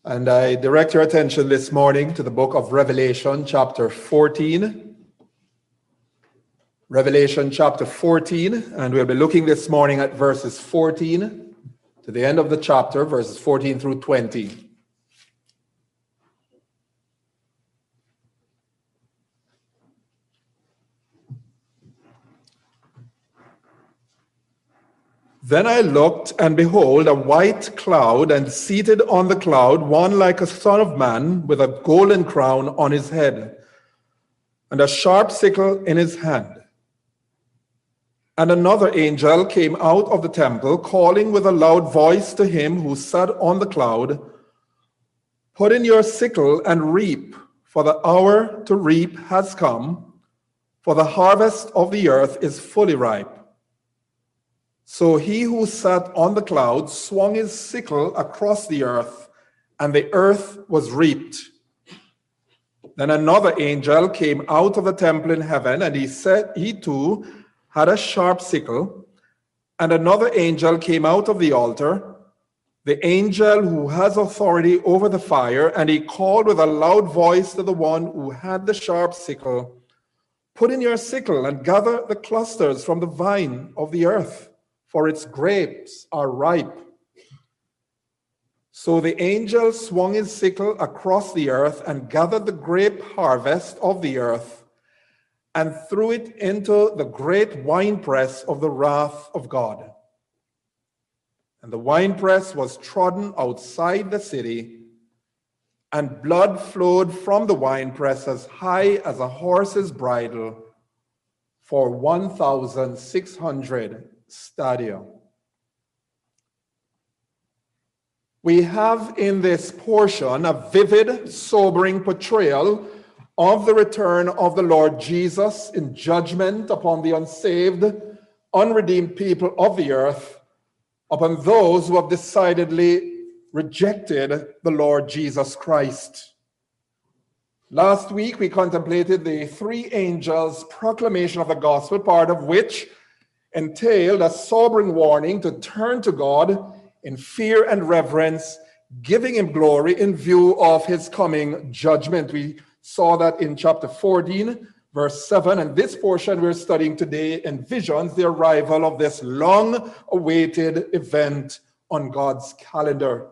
And I direct your attention this morning to the book of Revelation, chapter 14. Revelation chapter 14, and we'll be looking this morning at verses 14 to the end of the chapter, verses 14 through 20. Then I looked, and behold, a white cloud, and seated on the cloud, one like a son of man, with a golden crown on his head, and a sharp sickle in his hand. And another angel came out of the temple, calling with a loud voice to him who sat on the cloud, "Put in your sickle and reap, for the hour to reap has come, for the harvest of the earth is fully ripe." So he who sat on the cloud swung his sickle across the earth, and the earth was reaped. Then another angel came out of the temple in heaven, and he too had a sharp sickle. And another angel came out of the altar, the angel who has authority over the fire, and he called with a loud voice to the one who had the sharp sickle, "Put in your sickle and gather the clusters from the vine of the earth, for its grapes are ripe." So the angel swung his sickle across the earth and gathered the grape harvest of the earth and threw it into the great winepress of the wrath of God. And the winepress was trodden outside the city, and blood flowed from the winepress as high as a horse's bridle for 1,600 stadia. We have in this portion a vivid, sobering portrayal of the return of the Lord Jesus in judgment upon the unsaved, unredeemed people of the earth, upon those who have decidedly rejected the Lord Jesus Christ. Last week, we contemplated the three angels' proclamation of the gospel, part of which entailed a sobering warning to turn to God in fear and reverence, giving him glory in view of his coming judgment. We saw that in chapter 14, verse 7, and this portion we're studying today envisions the arrival of this long-awaited event on God's calendar.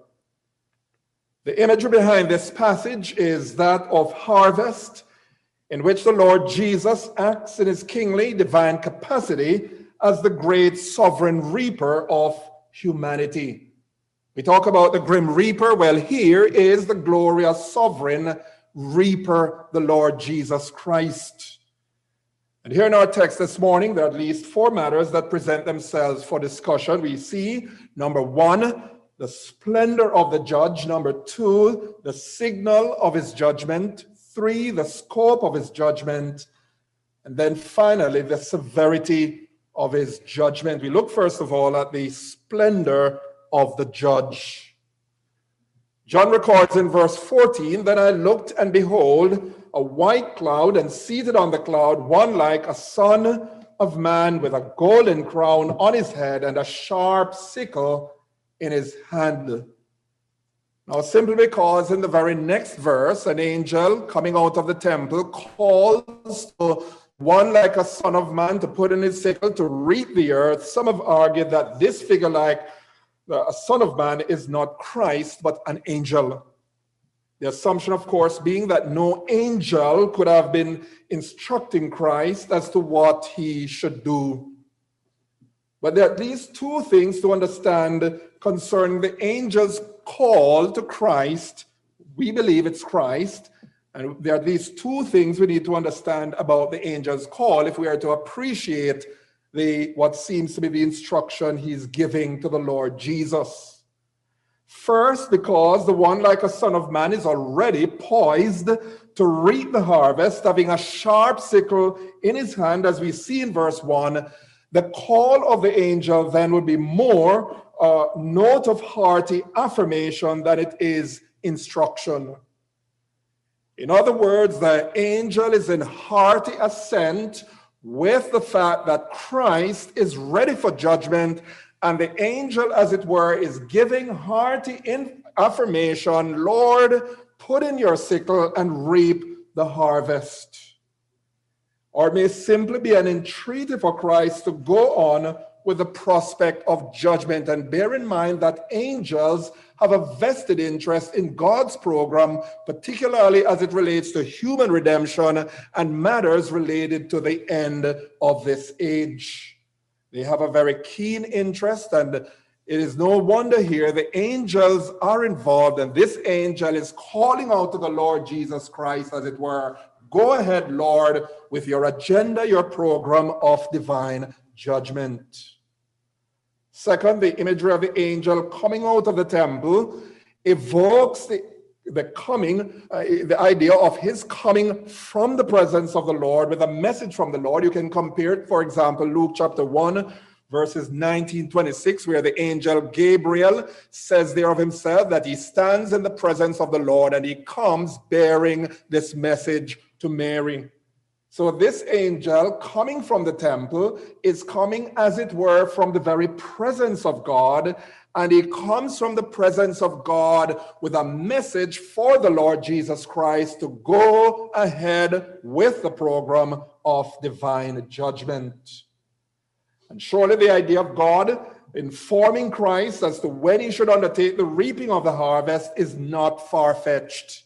The imagery behind this passage is that of harvest, in which the Lord Jesus acts in his kingly divine capacity as the great sovereign reaper of humanity. We talk about the grim reaper. Well, here is the glorious sovereign reaper, the Lord Jesus Christ. And here in our text this morning, there are at least four matters that present themselves for discussion. We see, number one, the splendor of the judge. Number two, the signal of his judgment. Three, the scope of his judgment. And then finally, the severity of his judgment. We look first of all at the splendor of the judge. John records in verse 14, "Then I looked, and behold, a white cloud, and seated on the cloud, one like a son of man, with a golden crown on his head, and a sharp sickle in his hand." Now, simply because in the very next verse, an angel coming out of the temple calls to one like a son of man to put in his sickle to reap the earth, some have argued that this figure like a son of man is not Christ, but an angel. The assumption, of course, being that no angel could have been instructing Christ as to what he should do. But there are at least two things to understand concerning the angel's call to Christ. We believe it's Christ. And there are these two things we need to understand about the angel's call if we are to appreciate what seems to be the instruction he's giving to the Lord Jesus. First, because the one like a son of man is already poised to reap the harvest, having a sharp sickle in his hand, as we see in verse 1, the call of the angel then would be more a note of hearty affirmation than it is instruction. In other words, the angel is in hearty assent with the fact that Christ is ready for judgment, and the angel, as it were, is giving hearty affirmation, Lord, put in your sickle and reap the harvest. Or it may simply be an entreaty for Christ to go on with the prospect of judgment. And bear in mind that angels have a vested interest in God's program, particularly as it relates to human redemption and matters related to the end of this age. They have a very keen interest, and it is no wonder here the angels are involved, and this angel is calling out to the Lord Jesus Christ, as it were, go ahead, Lord, with your agenda, your program of divine judgment. Second, the imagery of the angel coming out of the temple evokes the idea of his coming from the presence of the Lord with a message from the Lord. You can compare it, for example, Luke chapter 1, verses 19-26, where the angel Gabriel says there of himself that he stands in the presence of the Lord and he comes bearing this message to Mary. So this angel coming from the temple is coming, as it were, from the very presence of God, and he comes from the presence of God with a message for the Lord Jesus Christ to go ahead with the program of divine judgment. And surely the idea of God informing Christ as to when he should undertake the reaping of the harvest is not far-fetched.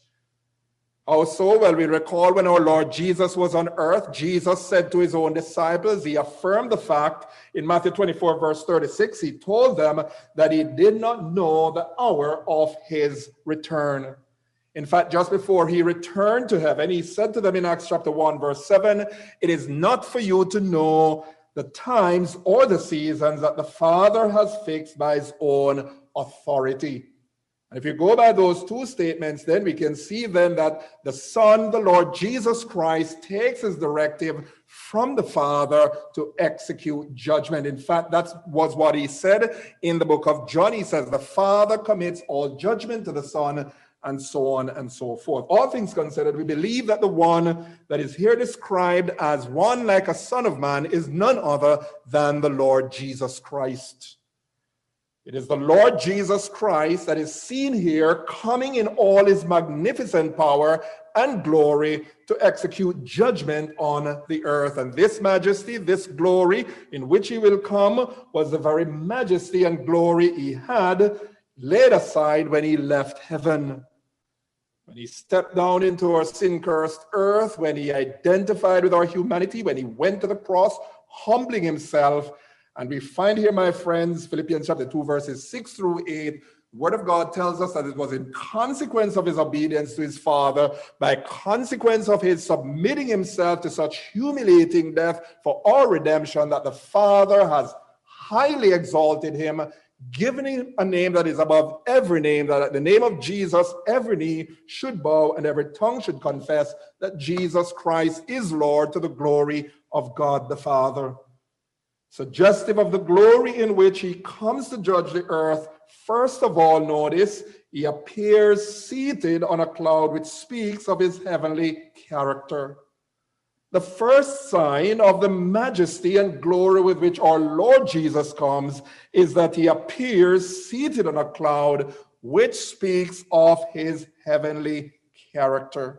Also, well, we recall when our Lord Jesus was on earth, Jesus said to his own disciples, he affirmed the fact in Matthew 24, verse 36, he told them that he did not know the hour of his return. In fact, just before he returned to heaven, he said to them in Acts chapter 1, verse 7, it is not for you to know the times or the seasons that the Father has fixed by his own authority. And if you go by those two statements, then we can see then that the Son, the Lord Jesus Christ, takes his directive from the Father to execute judgment. In fact, that was what he said in the book of John. He says, the Father commits all judgment to the Son, and so on and so forth. All things considered, we believe that the one that is here described as one like a Son of Man is none other than the Lord Jesus Christ. It is the Lord Jesus Christ that is seen here coming in all his magnificent power and glory to execute judgment on the earth. And this majesty, this glory in which he will come was the very majesty and glory he had laid aside when he left heaven. When he stepped down into our sin-cursed earth, when he identified with our humanity, when he went to the cross, humbling himself. And we find here, my friends, Philippians chapter 2, verses 6-8, the Word of God tells us that it was in consequence of his obedience to his Father, by consequence of his submitting himself to such humiliating death for our redemption, that the Father has highly exalted him, given him a name that is above every name, that at the name of Jesus, every knee should bow and every tongue should confess that Jesus Christ is Lord, to the glory of God the Father. Suggestive of the glory in which he comes to judge the earth, first of all, notice, he appears seated on a cloud, which speaks of his heavenly character. The first sign of the majesty and glory with which our Lord Jesus comes is that he appears seated on a cloud, which speaks of his heavenly character.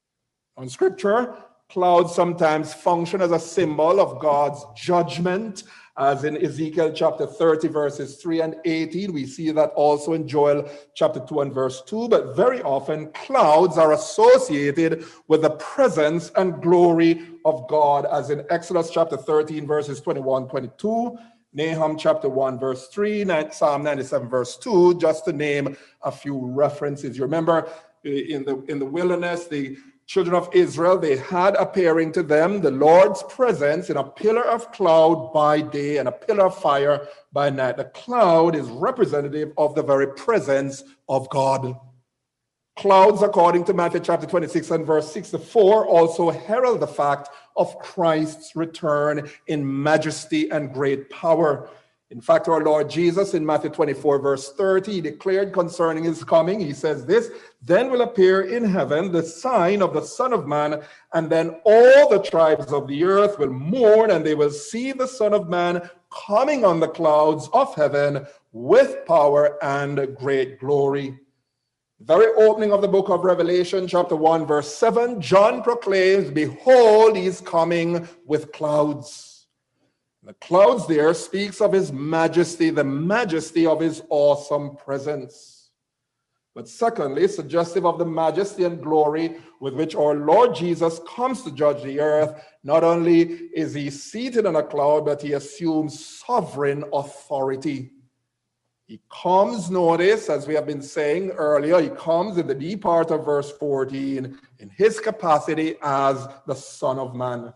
In Scripture, clouds sometimes function as a symbol of God's judgment, as in Ezekiel chapter 30, verses 3 and 18. We see that also in Joel chapter 2 and verse 2. But very often, clouds are associated with the presence and glory of God, as in Exodus chapter 13, verses 21-22, Nahum chapter 1, verse 3, Psalm 97, verse 2, just to name a few references. You remember in the wilderness, the children of Israel, they had appearing to them the Lord's presence in a pillar of cloud by day and a pillar of fire by night. The cloud is representative of the very presence of God. Clouds, according to Matthew chapter 26 and verse 64, also herald the fact of Christ's return in majesty and great power. In fact, our Lord Jesus in Matthew 24, verse 30, declared concerning his coming, he says this, then will appear in heaven the sign of the Son of Man, and then all the tribes of the earth will mourn, and they will see the Son of Man coming on the clouds of heaven with power and great glory. Very opening of the book of Revelation, chapter 1, verse 7, John proclaims, behold, he is coming with clouds. The clouds there speaks of his majesty, the majesty of his awesome presence. But secondly, suggestive of the majesty and glory with which our Lord Jesus comes to judge the earth, not only is he seated on a cloud, but he assumes sovereign authority. He comes, notice, as we have been saying earlier, he comes in the D part of verse 14 in his capacity as the Son of Man.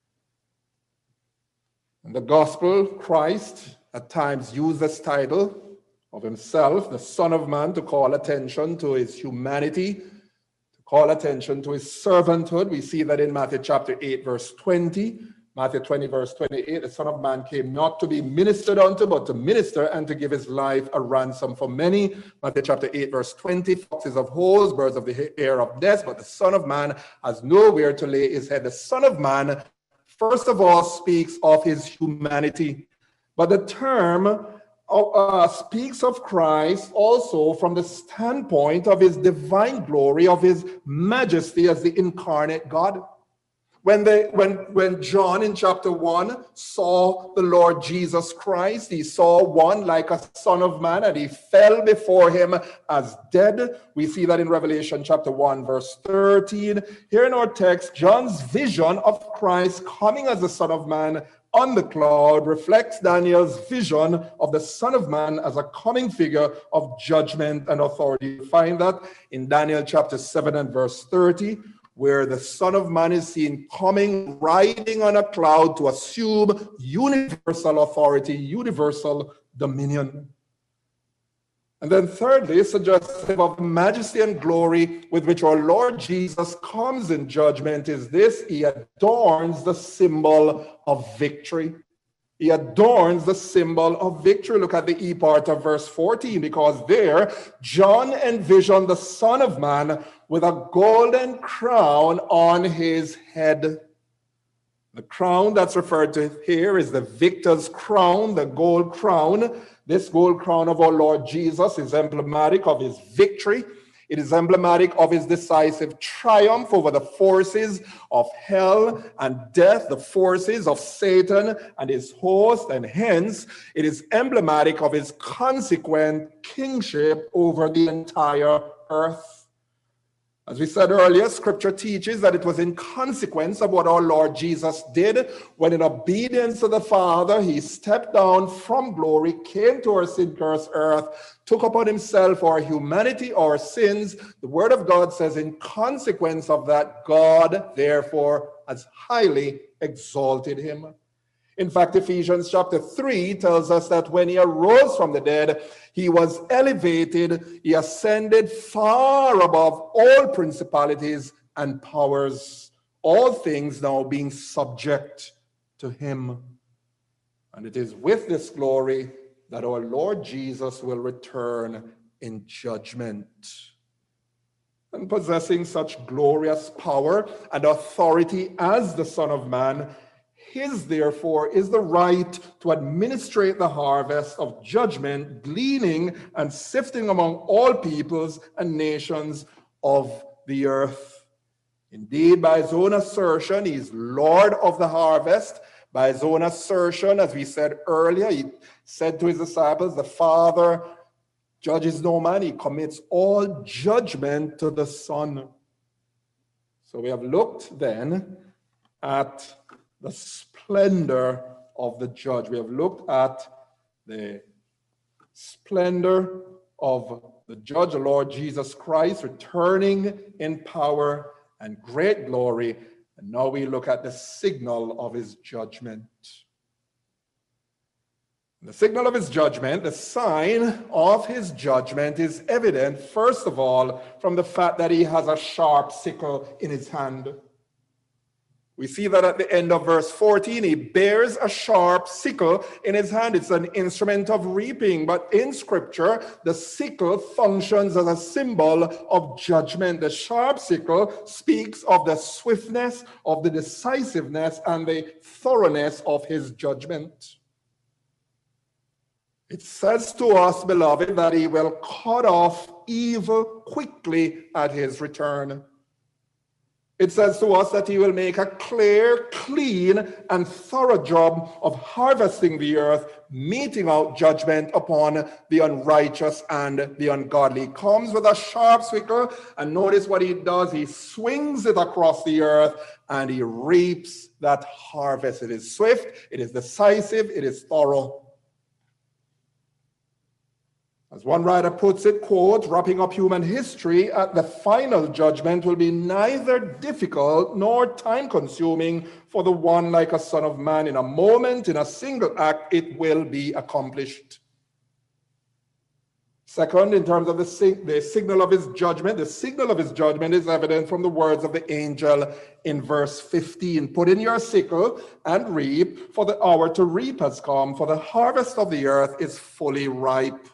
In the gospel, Christ at times used this title of himself, the Son of Man, to call attention to his humanity, to call attention to his servanthood. We see that in Matthew chapter 8, verse 20. Matthew 20, verse 28, the Son of Man came not to be ministered unto, but to minister and to give his life a ransom for many. Matthew chapter 8, verse 20, foxes of holes, birds of the air of death, but the Son of Man has nowhere to lay his head. The Son of Man, first of all, speaks of his humanity. But the term speaks of Christ also from the standpoint of his divine glory, of his majesty as the incarnate God. When John in chapter 1 saw the Lord Jesus Christ, he saw one like a son of man, and he fell before him as dead. We see that in Revelation chapter 1, verse 13. Here in our text, John's vision of Christ coming as the Son of Man on the cloud reflects Daniel's vision of the Son of Man as a coming figure of judgment and authority. You find that in Daniel chapter 7 and verse 30, where the Son of Man is seen coming, riding on a cloud to assume universal authority, universal dominion. And then thirdly, suggestive of the majesty and glory with which our Lord Jesus comes in judgment is this: he adorns the symbol of victory. He adorns the symbol of victory. Look at the E part of verse 14, because there John envisioned the Son of Man with a golden crown on his head. The crown that's referred to here is the victor's crown, the gold crown. This gold crown of our Lord Jesus is emblematic of his victory. It is emblematic of his decisive triumph over the forces of hell and death, the forces of Satan and his host, and hence it is emblematic of his consequent kingship over the entire earth. As we said earlier, Scripture teaches that it was in consequence of what our Lord Jesus did when, in obedience to the Father, he stepped down from glory, came to our sin-cursed earth, took upon himself our humanity, our sins. The Word of God says, in consequence of that, God, therefore, has highly exalted him. In fact, Ephesians chapter 3 tells us that when he arose from the dead, he was elevated, he ascended far above all principalities and powers, all things now being subject to him. And it is with this glory that our Lord Jesus will return in judgment. And possessing such glorious power and authority as the Son of Man, his, therefore, is the right to administrate the harvest of judgment, gleaning and sifting among all peoples and nations of the earth. Indeed, by his own assertion, he is Lord of the harvest. By his own assertion, as we said earlier, he said to his disciples, the Father judges no man, he commits all judgment to the Son. So we have looked then at the splendor of the judge. We have looked at the splendor of the judge, the Lord Jesus Christ, returning in power and great glory. And now we look at the signal of his judgment. The signal of his judgment, the sign of his judgment, is evident, first of all, from the fact that he has a sharp sickle in his hand. We see that at the end of verse 14, he bears a sharp sickle in his hand. It's an instrument of reaping, but in Scripture, the sickle functions as a symbol of judgment. The sharp sickle speaks of the swiftness, of the decisiveness, and the thoroughness of his judgment. It says to us, beloved, that he will cut off evil quickly at his return. It says to us that he will make a clear, clean, and thorough job of harvesting the earth, meting out judgment upon the unrighteous and the ungodly. He comes with a sharp sickle, and notice what he does. He swings it across the earth, and he reaps that harvest. It is swift, it is decisive, it is thorough. As one writer puts it, quote, wrapping up human history at the final judgment will be neither difficult nor time-consuming for the one like a son of man. In a moment, in a single act, it will be accomplished. Second, in terms of the signal of his judgment, the signal of his judgment is evident from the words of the angel in verse 15. Put in your sickle and reap, for the hour to reap has come, for the harvest of the earth is fully ripe.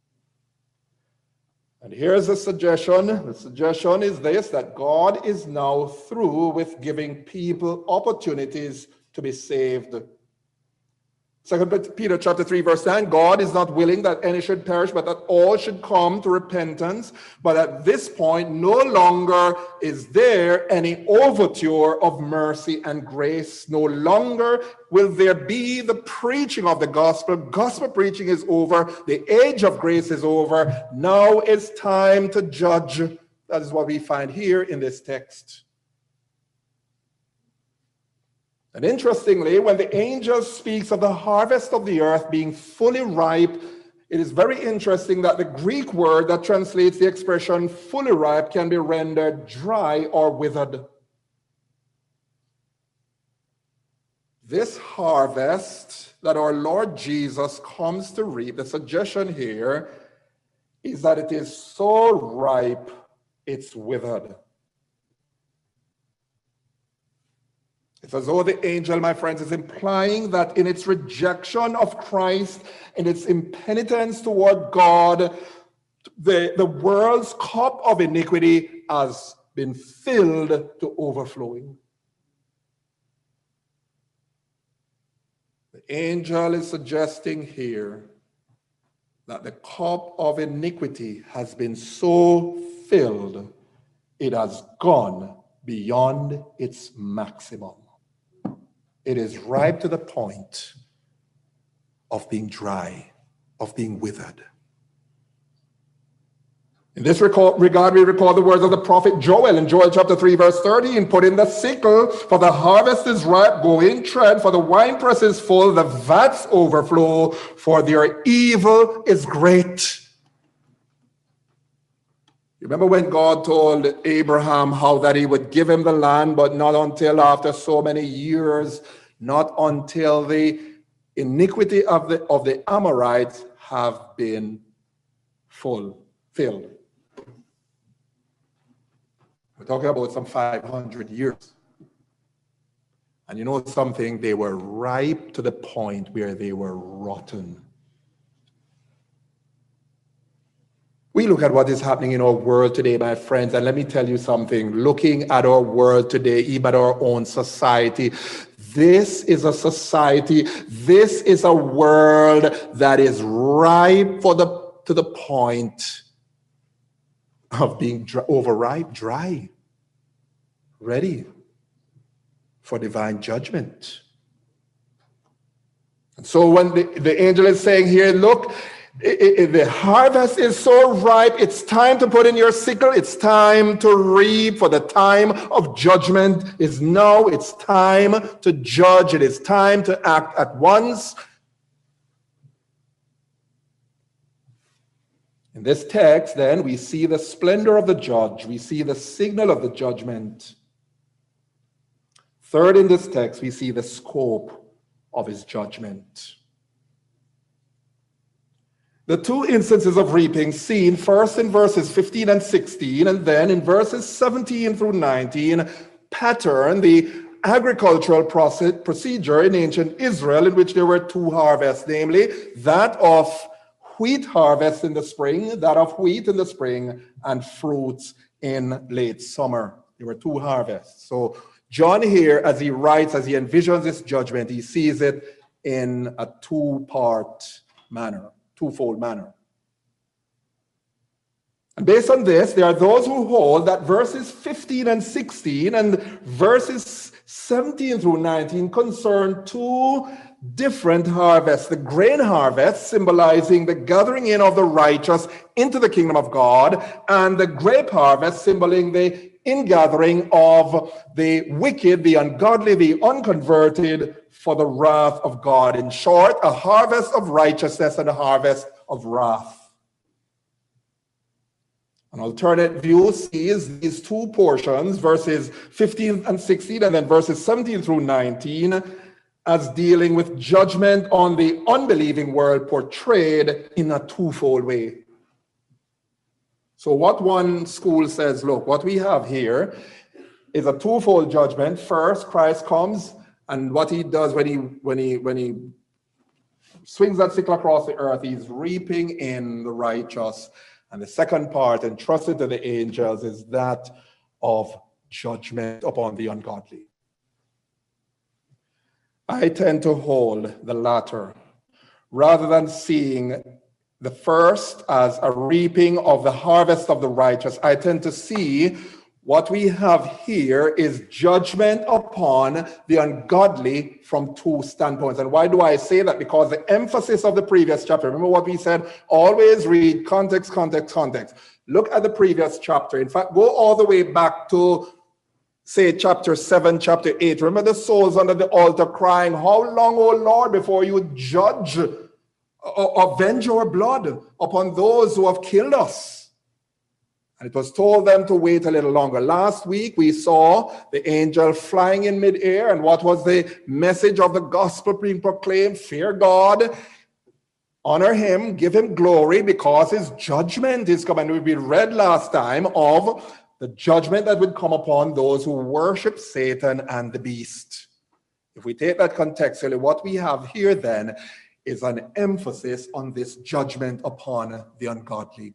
And here's a suggestion. The suggestion is this, that God is now through with giving people opportunities to be saved. 2 Peter chapter 3, verse 9, God is not willing that any should perish, but that all should come to repentance. But at this point, no longer is there any overture of mercy and grace. No longer will there be the preaching of the gospel. Gospel preaching is over. The age of grace is over. Now it's time to judge. That is what we find here in this text. And interestingly, when the angel speaks of the harvest of the earth being fully ripe, it is very interesting that the Greek word that translates the expression fully ripe can be rendered dry or withered. This harvest that our Lord Jesus comes to reap, the suggestion here is that it is so ripe, it's withered. It's as though the angel, my friends, is implying that in its rejection of Christ, in its impenitence toward God, the world's cup of iniquity has been filled to overflowing. The angel is suggesting here that the cup of iniquity has been so filled, it has gone beyond its maximum. It is ripe to the point of being dry, of being withered. In this regard, we recall the words of the prophet Joel in Joel chapter 3, verse 13. Put in the sickle, for the harvest is ripe. Go in, tread, for the winepress is full, the vats overflow, for their evil is great. You remember when God told Abraham how that he would give him the land, but not until after so many years, not until the iniquity of the Amorites have been filled. We're talking about some 500 years. And you know something? They were ripe to the point where they were rotten. We look at what is happening in our world today, my friends, and let me tell you something. Looking at our world today, even our own society, this is a society, this is a world that is ripe to the point of being overripe, dry, ready for divine judgment. And so when the angel is saying here, look, the harvest is so ripe, it's time to put in your sickle, it's time to reap, for the time of judgment is now, it's time to judge, it is time to act at once. In this text, then, we see the splendor of the judge, we see the signal of the judgment. Third, in this text, we see the scope of his judgment. The two instances of reaping seen first in verses 15 and 16, and then in verses 17 through 19, pattern the agricultural procedure in ancient Israel in which there were two harvests, namely that of wheat harvest in the spring, that of wheat in the spring, and fruits in late summer. There were two harvests. So John here, as he writes, as he envisions this judgment, he sees it in a two-part manner. twofold manner. And based on this, there are those who hold that verses 15 and 16 and verses 17 through 19 concern two different harvests. The grain harvest, symbolizing the gathering in of the righteous into the kingdom of God, and the grape harvest, symbolizing the ingathering of the wicked, the ungodly, the unconverted for the wrath of God. In short, a harvest of righteousness and a harvest of wrath. An alternate view sees these two portions, verses 15 and 16, and then verses 17 through 19, as dealing with judgment on the unbelieving world portrayed in a twofold way. So what one school says, look, what we have here is a twofold judgment. First, Christ comes, and what he does when he swings that sickle across the earth, he's reaping in the righteous. And the second part, entrusted to the angels, is that of judgment upon the ungodly. I tend to hold the latter, rather than seeing the first as a reaping of the harvest of the righteous. I tend to see what we have here is judgment upon the ungodly from two standpoints. And why do I say that? Because the emphasis of the previous chapter, remember what we said, always read context, context, context. Look at the previous chapter. In fact, go all the way back to, say, chapter 7, chapter 8. Remember the souls under the altar crying, how long, O Lord, before you judge or avenge your blood upon those who have killed us? And it was told them to wait a little longer. Last week, we saw the angel flying in midair. And what was the message of the gospel being proclaimed? Fear God, honor him, give him glory, because his judgment is coming. We read last time of the judgment that would come upon those who worship Satan and the beast. If we take that contextually, what we have here then is an emphasis on this judgment upon the ungodly.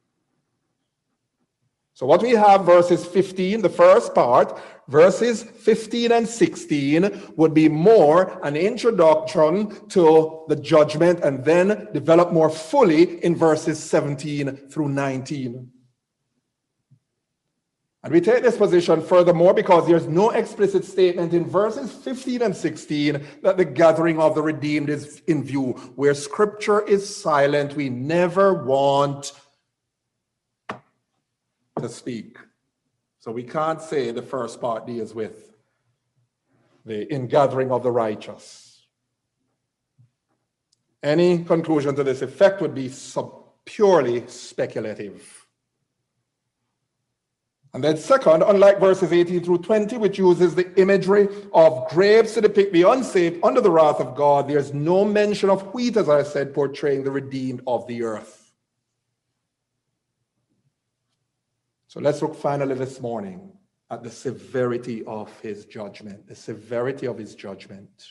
So what we have, verses 15, the first part, verses 15 and 16 would be more an introduction to the judgment, and then develop more fully in verses 17 through 19. And we take this position furthermore because there's no explicit statement in verses 15 and 16 that the gathering of the redeemed is in view. Where scripture is silent, we never want to speak. So we can't say the first part deals with the ingathering of the righteous. Any conclusion to this effect would be purely speculative. And then second, unlike verses 18 through 20, which uses the imagery of grapes to depict the unsaved under the wrath of God, there's no mention of wheat, as I said, portraying the redeemed of the earth. So let's look finally this morning at the severity of his judgment, the severity of his judgment.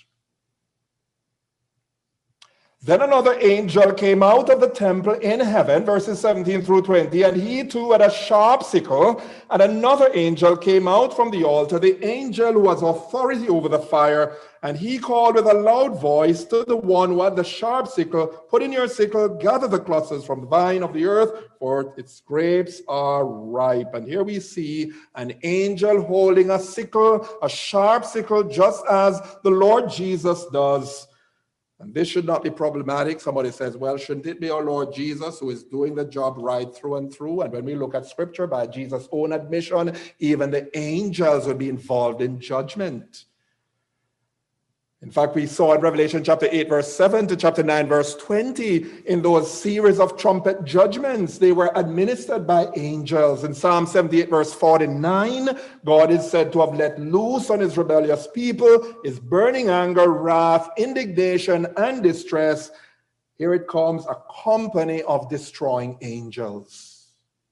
Then another angel came out of the temple in heaven, verses 17 through 20, and he too had a sharp sickle, and another angel came out from the altar, the angel who has authority over the fire, and he called with a loud voice to the one who had the sharp sickle, put in your sickle, gather the clusters from the vine of the earth, for its grapes are ripe. And here we see an angel holding a sickle, a sharp sickle, just as the Lord Jesus does. And this should not be problematic. Somebody says, well, shouldn't it be our Lord Jesus who is doing the job right through and through? And when we look at scripture, by Jesus' own admission, even the angels would be involved in judgment. In fact, we saw in Revelation chapter 8, verse 7 to chapter 9, verse 20, in those series of trumpet judgments, they were administered by angels. In Psalm 78, verse 49, God is said to have let loose on his rebellious people his burning anger, wrath, indignation, and distress. Here it comes, a company of destroying angels.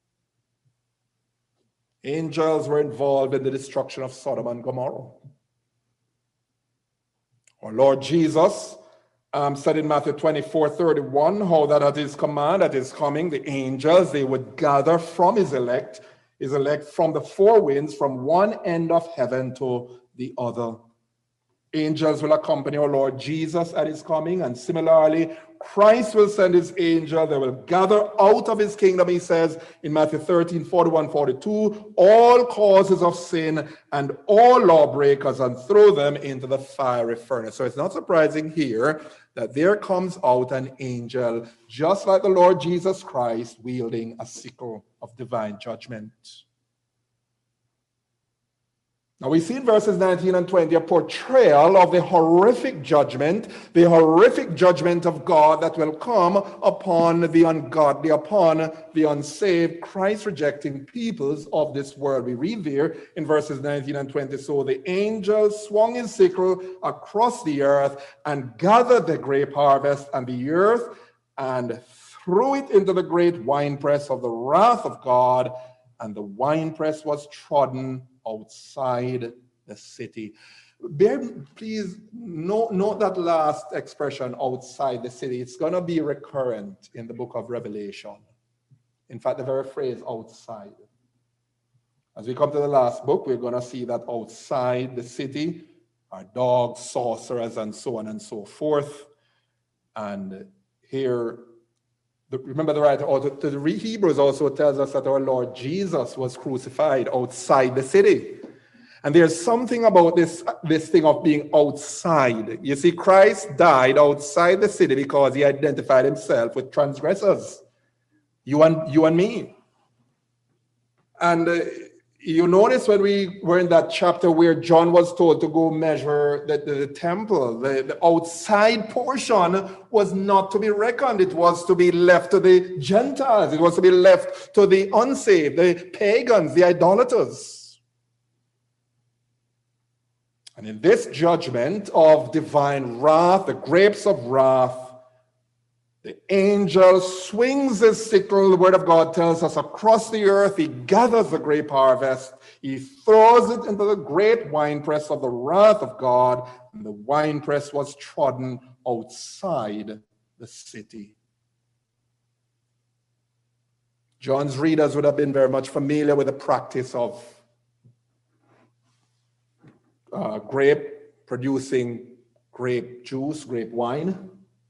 Angels were involved in the destruction of Sodom and Gomorrah. Our Lord Jesus said in Matthew 24:31, how that at his command, at his coming, the angels, they would gather from his elect from the four winds, from one end of heaven to the other. Angels will accompany our Lord Jesus at his coming, and similarly, Christ will send his angel. They will gather out of his kingdom, he says in Matthew 13, 41, 42, all causes of sin and all lawbreakers, and throw them into the fiery furnace. So it's not surprising here that there comes out an angel, just like the Lord Jesus Christ, wielding a sickle of divine judgment. Now we see in verses 19 and 20 a portrayal of the horrific judgment of God that will come upon the ungodly, upon the unsaved, Christ-rejecting peoples of this world. We read there in verses 19 and 20, so the angel swung his sickle across the earth and gathered the grape harvest and the earth and threw it into the great winepress of the wrath of God, and the winepress was trodden outside the city. Please note that last expression, outside the city. It's going to be recurrent in the book of Revelation. In fact, the very phrase outside. As we come to the last book, we're going to see that outside the city are dogs, sorcerers, and so on and so forth. And here, remember the writer to the Hebrews also tells us that our Lord Jesus was crucified outside the city. And there's something about this thing of being outside. You see, Christ died outside the city because he identified himself with transgressors. You and me. And you notice when we were in that chapter where John was told to go measure the temple, the outside portion was not to be reckoned. It was to be left to the Gentiles. It was to be left to the unsaved, the pagans, the idolaters. And in this judgment of divine wrath, the grapes of wrath, the angel swings his sickle, the word of God tells us, across the earth. He gathers the grape harvest. He throws it into the great winepress of the wrath of God, and the winepress was trodden outside the city. John's readers would have been very much familiar with the practice of producing grape juice, grape wine.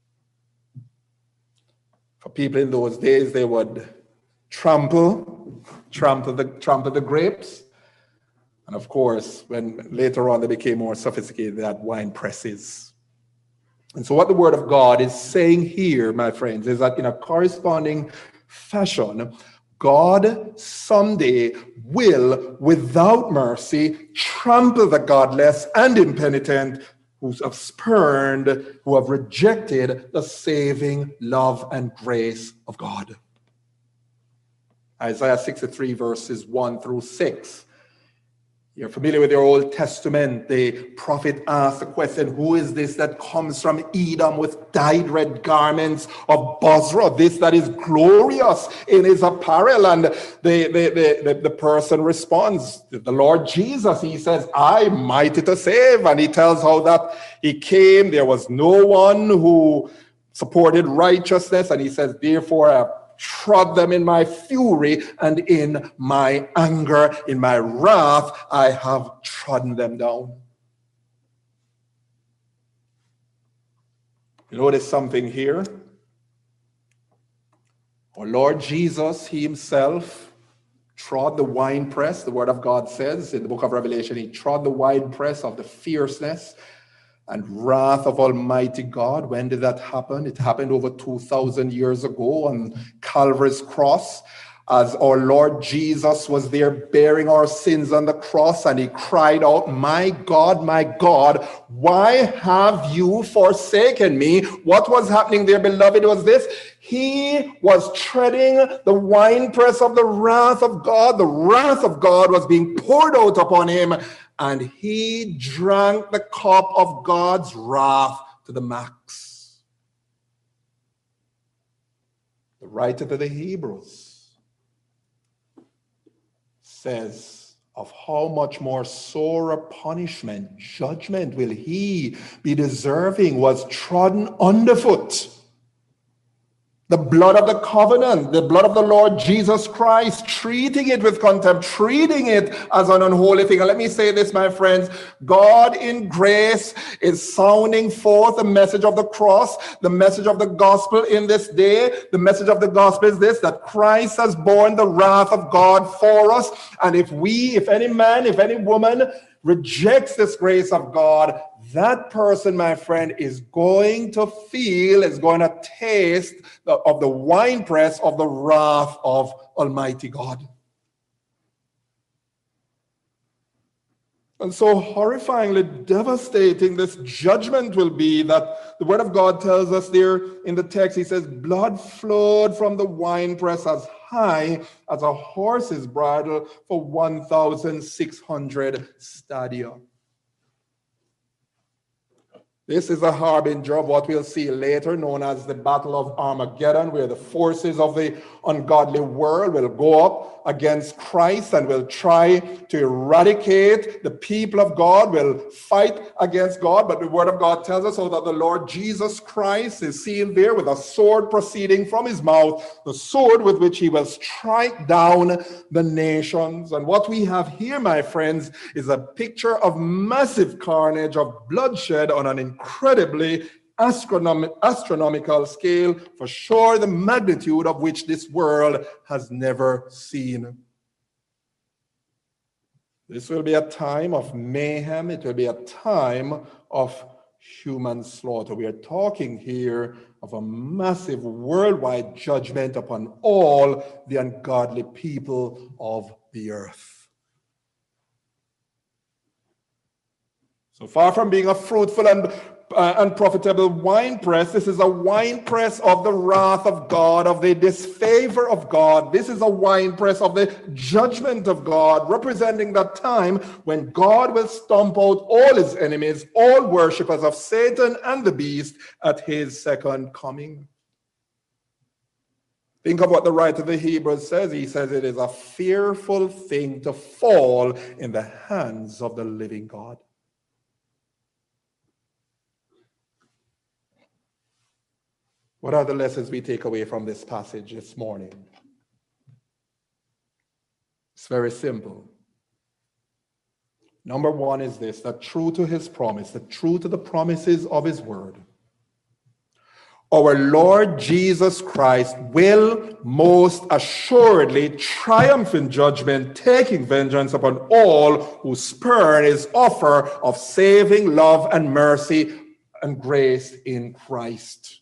For people in those days, they would trample the grapes. And of course, when later on they became more sophisticated, they had wine presses. And so what the word of God is saying here, my friends, is that in a corresponding fashion, God someday will, without mercy, trample the godless and impenitent who have spurned, who have rejected the saving love and grace of God. Isaiah 63 verses 1 through 6. You're familiar with your Old Testament. The prophet asked the question, who is this that comes from Edom with dyed red garments of Bozrah, this that is glorious in his apparel? And the person responds, the Lord Jesus. He says, I mighty to save. And he tells how that he came. There was no one who supported righteousness. And he says, therefore I have trod them in my fury, and in my anger, in my wrath, I have trodden them down. You notice something here? Our Lord Jesus, he himself trod the winepress. The word of God says in the book of Revelation, he trod the winepress of the fierceness and wrath of Almighty God. When did that happen? It happened over 2,000 years ago on Calvary's cross, as our Lord Jesus was there bearing our sins on the cross, and he cried out, my God, why have you forsaken me? What was happening there, beloved, was this. He was treading the winepress of the wrath of God. The wrath of God was being poured out upon him, and he drank the cup of God's wrath to the max. The writer to the Hebrews says, of how much more sore a punishment, judgment will he be deserving, was trodden underfoot. The blood of the covenant, the blood of the Lord Jesus Christ, treating it with contempt, treating it as an unholy thing. And let me say this, my friends, God in grace is sounding forth the message of the cross, the message of the gospel in this day. The message of the gospel is this, that Christ has borne the wrath of God for us. And if any man, if any woman rejects this grace of God, that person, my friend, is going to taste of the winepress of the wrath of Almighty God. And so horrifyingly devastating this judgment will be, that the word of God tells us there in the text. He says, blood flowed from the winepress as high as a horse's bridle for 1,600 stadia. This is a harbinger of what we'll see later, known as the Battle of Armageddon, where the forces of the ungodly world will go up against Christ and will try to eradicate the people of God, will fight against God. But the word of God tells us so that the Lord Jesus Christ is seen there with a sword proceeding from his mouth, the sword with which he will strike down the nations. And what we have here, my friends, is a picture of massive carnage, of bloodshed on an incredibly astronomical scale, for sure the magnitude of which this world has never seen. This will be a time of mayhem. It will be a time of human slaughter. We are talking here of a massive worldwide judgment upon all the ungodly people of the earth. So far from being a fruitful and profitable winepress, this is a winepress of the wrath of God, of the disfavor of God. This is a winepress of the judgment of God, representing that time when God will stomp out all his enemies, all worshippers of Satan and the beast at his second coming. Think of what the writer of the Hebrews says. He says it is a fearful thing to fall in the hands of the living God. What are the lessons we take away from this passage this morning? It's very simple. Number one is this, that true to his promise, that true to the promises of his word, our Lord Jesus Christ will most assuredly triumph in judgment, taking vengeance upon all who spurn his offer of saving love and mercy and grace in Christ.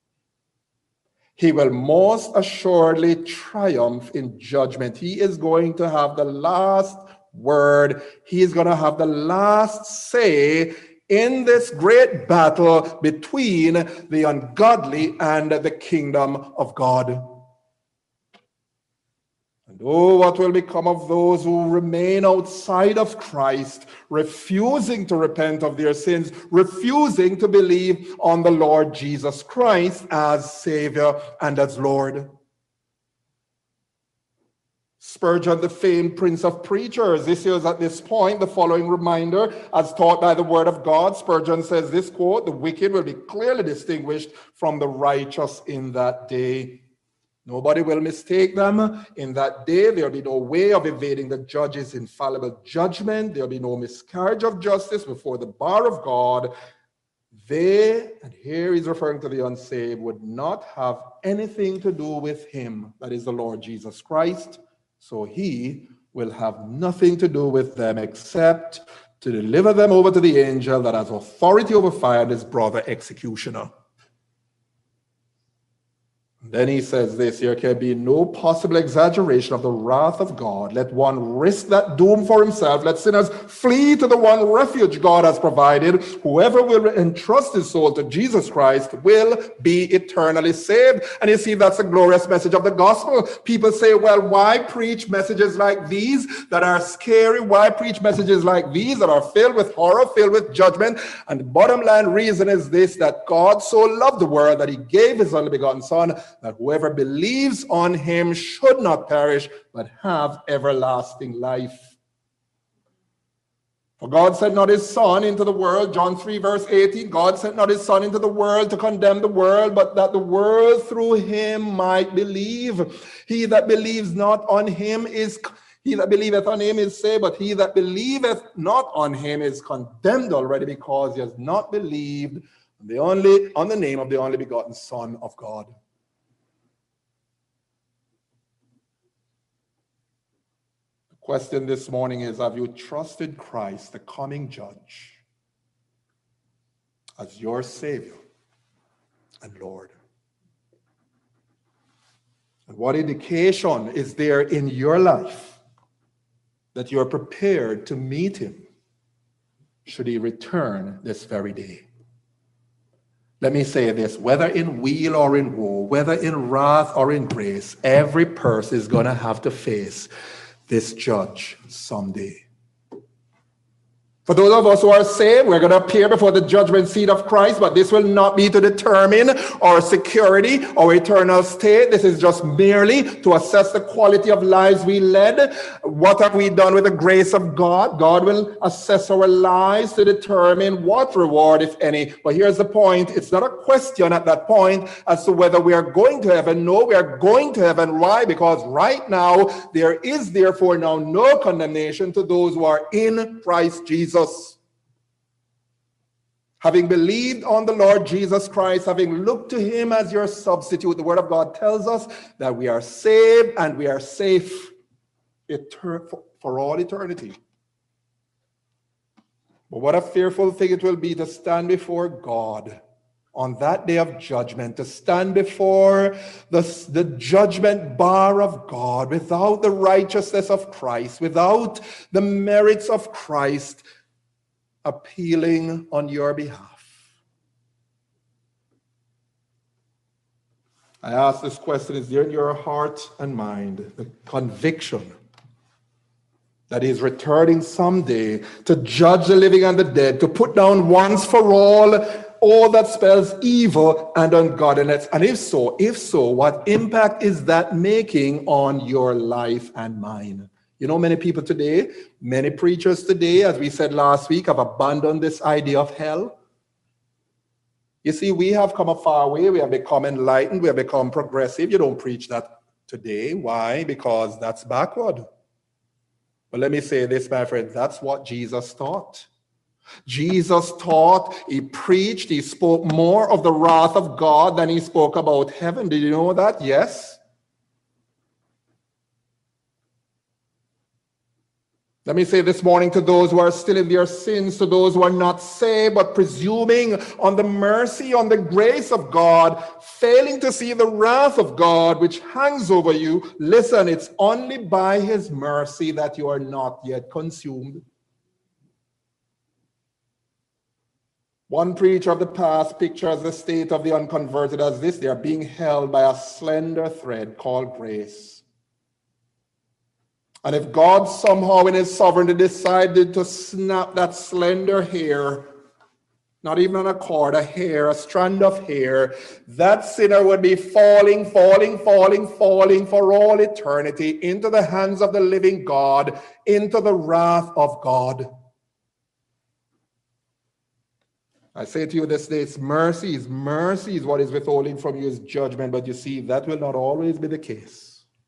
He will most assuredly triumph in judgment. He is going to have the last word. He is going to have the last say in this great battle between the ungodly and the kingdom of God. And oh, what will become of those who remain outside of Christ, refusing to repent of their sins, refusing to believe on the Lord Jesus Christ as Savior and as Lord. Spurgeon, the famed Prince of Preachers, issues at this point the following reminder as taught by the Word of God. Spurgeon says this quote, "The wicked will be clearly distinguished from the righteous in that day. Nobody will mistake them in that day. There'll be no way of evading the judge's infallible judgment. There'll be no miscarriage of justice before the bar of God. They," and here he's referring to the unsaved, "would not have anything to do with him," that is the Lord Jesus Christ. So he will have nothing to do with them except to deliver them over to the angel that has authority over fire, and his brother executioner. Then he says this, "There can be no possible exaggeration of the wrath of God. Let one risk that doom for himself. Let sinners flee to the one refuge God has provided. Whoever will entrust his soul to Jesus Christ will be eternally saved." And you see, that's a glorious message of the gospel. People say, well, why preach messages like these that are scary? Why preach messages like these that are filled with horror, filled with judgment? And the bottom line reason is this, that God so loved the world that he gave his only begotten Son, that whoever believes on him should not perish, but have everlasting life. For God sent not his Son into the world, John 3 verse 18, God sent not his Son into the world to condemn the world, but that the world through him might believe. He that believes not on him is, he that believeth on him is saved, but he that believeth not on him is condemned already, because he has not believed on the name of the only begotten Son of God. Question this morning is, have you trusted Christ, the coming judge, as your Savior and Lord? And what indication is there in your life that you are prepared to meet him should he return this very day? Let me say this, whether in weal or in woe, whether in wrath or in grace, every person is going to have to face this judge someday. For those of us who are saved, we're going to appear before the judgment seat of Christ, but this will not be to determine our security or eternal state. This is just merely to assess the quality of lives we led. What have we done with the grace of God? God will assess our lives to determine what reward, if any. But here's the point. It's not a question at that point as to whether we are going to heaven. No, we are going to heaven. Why? Because right now, there is therefore now no condemnation to those who are in Christ Jesus. Having believed on the Lord Jesus Christ, having looked to him as your substitute, the word of God tells us that we are saved and we are safe for all eternity. But what a fearful thing it will be to stand before God on that day of judgment, to stand before the judgment bar of God without the righteousness of Christ, without the merits of Christ, appealing on your behalf. I ask this question, is there in your heart and mind the conviction that he is returning someday to judge the living and the dead, to put down once for all that spells evil and ungodliness? And if so, what impact is that making on your life and mine? You know, many people today, many preachers today, as we said last week, have abandoned this idea of hell. You see, we have come a far way. We have become enlightened. We have become progressive. You don't preach that today. Why? Because that's backward. But let me say this, my friend, that's what Jesus taught. Jesus taught, he preached, he spoke more of the wrath of God than he spoke about heaven. Did you know that? Yes. Let me say this morning to those who are still in their sins, to those who are not saved, but presuming on the mercy, on the grace of God, failing to see the wrath of God which hangs over you. Listen, it's only by his mercy that you are not yet consumed. One preacher of the past pictures the state of the unconverted as this: they are being held by a slender thread called grace. And if God somehow in his sovereignty decided to snap that slender hair, not even on a cord, a hair, a strand of hair, that sinner would be falling for all eternity into the hands of the living God, into the wrath of God. I say to you this day, it's mercy is what is withholding from you is judgment. But you see, that will not always be the case.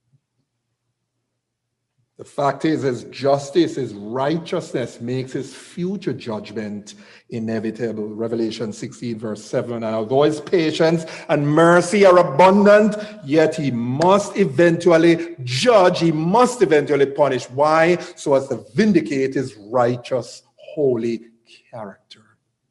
The fact is, his justice, his righteousness makes his future judgment inevitable. Revelation 16 verse 7. And although his patience and mercy are abundant, yet he must eventually judge, he must eventually punish. Why? So as to vindicate his righteous, holy character.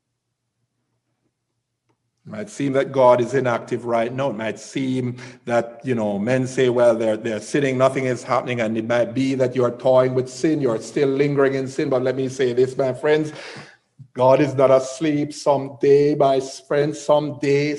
It might seem that God is inactive right now. It might seem that, men say, well, they're sinning, nothing is happening, and it might be that you're toying with sin, you're still lingering in sin. But let me say this, my friends, God is not asleep. Someday, my friends, someday,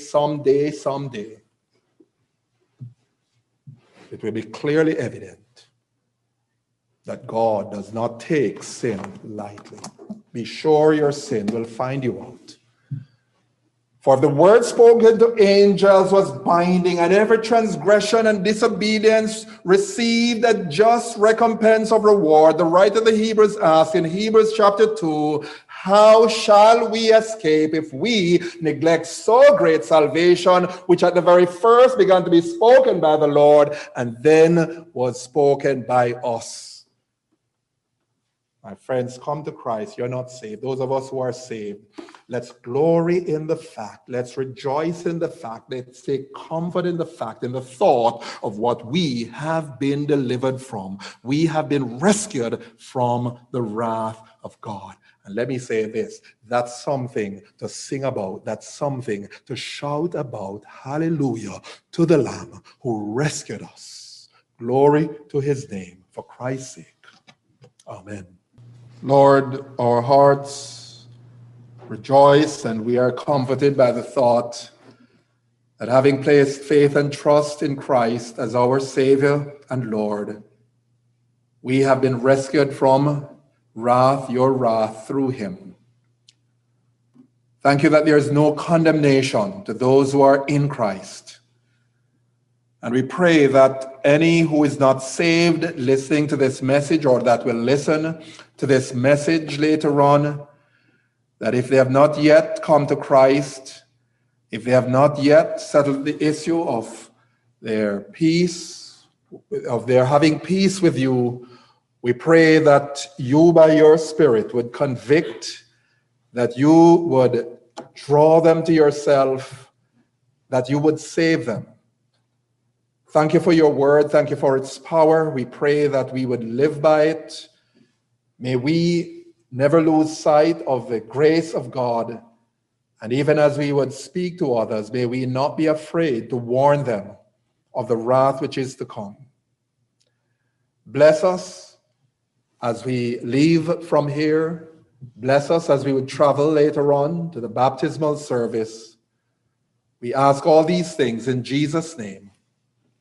it will be clearly evident that God does not take sin lightly. Be sure your sin will find you out. For the word spoken to angels was binding, and every transgression and disobedience received a just recompense of reward. The writer of the Hebrews asks in Hebrews chapter 2, how shall we escape if we neglect so great salvation, which at the very first began to be spoken by the Lord and then was spoken by us? My friends, come to Christ. You're not saved. Those of us who are saved, let's glory in the fact. Let's rejoice in the fact. Let's take comfort in the fact, in the thought of what we have been delivered from. We have been rescued from the wrath of God. And let me say this, that's something to sing about. That's something to shout about. Hallelujah to the Lamb who rescued us. Glory to his name for Christ's sake. Amen. Lord, our hearts rejoice and we are comforted by the thought that having placed faith and trust in Christ as our Savior and Lord, we have been rescued from wrath, your wrath, through him. Thank you that there is no condemnation to those who are in Christ. And we pray that any who is not saved listening to this message or that will listen to this message later on, that if they have not yet come to Christ, if they have not yet settled the issue of their peace, of their having peace with you, we pray that you by your Spirit would convict, that you would draw them to yourself, that you would save them. Thank you for your word. Thank you for its power. We pray that we would live by it. May we never lose sight of the grace of God. And even as we would speak to others, may we not be afraid to warn them of the wrath which is to come. Bless us as we leave from here. Bless us as we would travel later on to the baptismal service. We ask all these things in Jesus' name.